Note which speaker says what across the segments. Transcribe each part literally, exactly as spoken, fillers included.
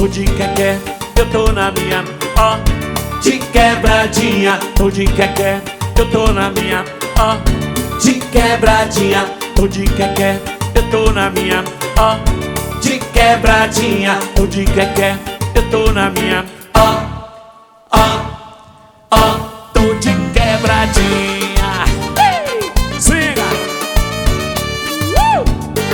Speaker 1: tô de quequé, eu tô na minha, ó, de quebradinha, tô de quequé, eu tô na minha, ó, de quebradinha, tô de quequé, eu tô na minha, ó, de quebradinha, tô de quequé, eu tô na minha, ó, ó, ó, tô de quebradinha. Hey! Siga! Uh!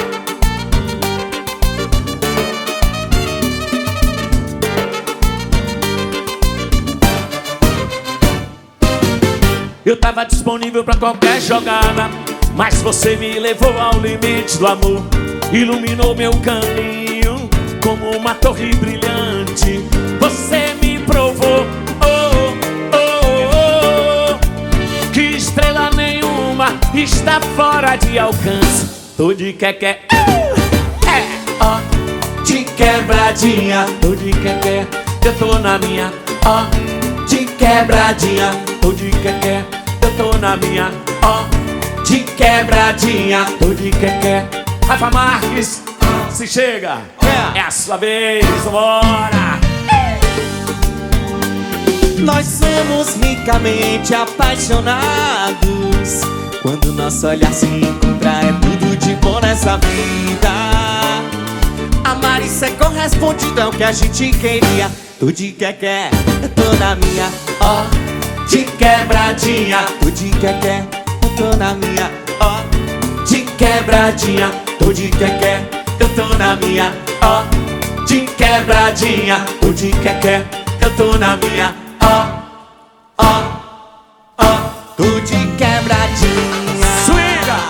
Speaker 1: Eu tava disponível pra qualquer jogada, mas você me levou ao limite do amor. Iluminou meu caminho como uma torre brilhante. Você me provou, oh, oh, oh, oh, que estrela nenhuma está fora de alcance. Tô de quequé, é, ó, de quebradinha. Tô de quequé, eu tô na minha, ó, de quebradinha. Tô de quequé, eu tô na minha, ó, de quebradinha. Tô de quequé. Rafa Marques, se chega, é a sua vez, vambora.
Speaker 2: Nós somos ricamente apaixonados. Quando nosso olhar se encontrar é tudo de bom nessa vida. Amar e ser correspondido é o que a gente queria. Tô de quequé, eu tô na minha, ó,
Speaker 1: de quebradinha.
Speaker 2: tô de quequé, eu tô na minha, ó,
Speaker 1: de quebradinha. Tô de quequé, eu tô na minha, ó, de quebradinha. Tô de quequé, eu tô na minha, ó, ó, ó,
Speaker 2: tô de quebradinha.
Speaker 1: Swinga!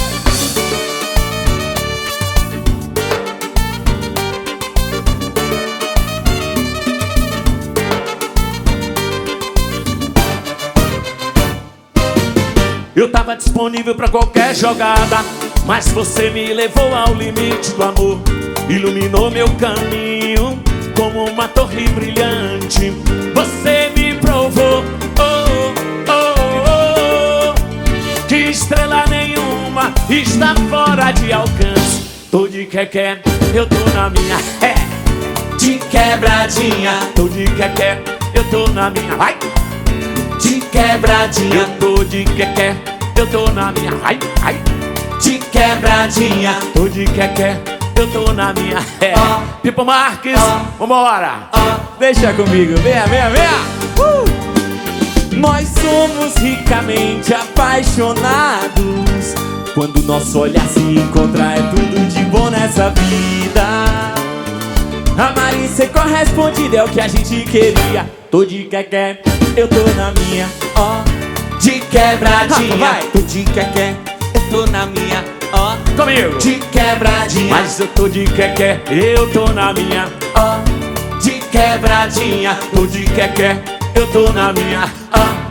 Speaker 1: Eu tava disponível pra qualquer jogada, mas você me levou ao limite do amor. Iluminou meu caminho como uma torre brilhante. Você me provou, oh, oh, oh, que estrela nenhuma está fora de alcance. Tô de quequé, eu tô na minha, é, de quebradinha. Tô de quequé, eu tô na minha, vai, de quebradinha. Eu tô de quequé, eu tô na minha, ai, ai, de quebradinha. Tô de quequé, eu tô na minha, é, oh, Pipo Marques, oh, vambora,
Speaker 2: oh,
Speaker 1: deixa comigo, venha, venha, venha.
Speaker 2: uh! Nós somos ricamente apaixonados. Quando nosso olhar se encontrar é tudo de bom nessa vida. Amar e ser correspondido é o que a gente queria. Tô de quequé, eu tô na minha, ó,
Speaker 1: de quebradinha.
Speaker 2: vai. Tô de quequé, eu tô na minha, ó,
Speaker 1: comigo,
Speaker 2: de quebradinha.
Speaker 1: Mas eu tô de quequé, eu tô na minha, ó, de quebradinha. Tô de quequé, eu tô na minha, ó,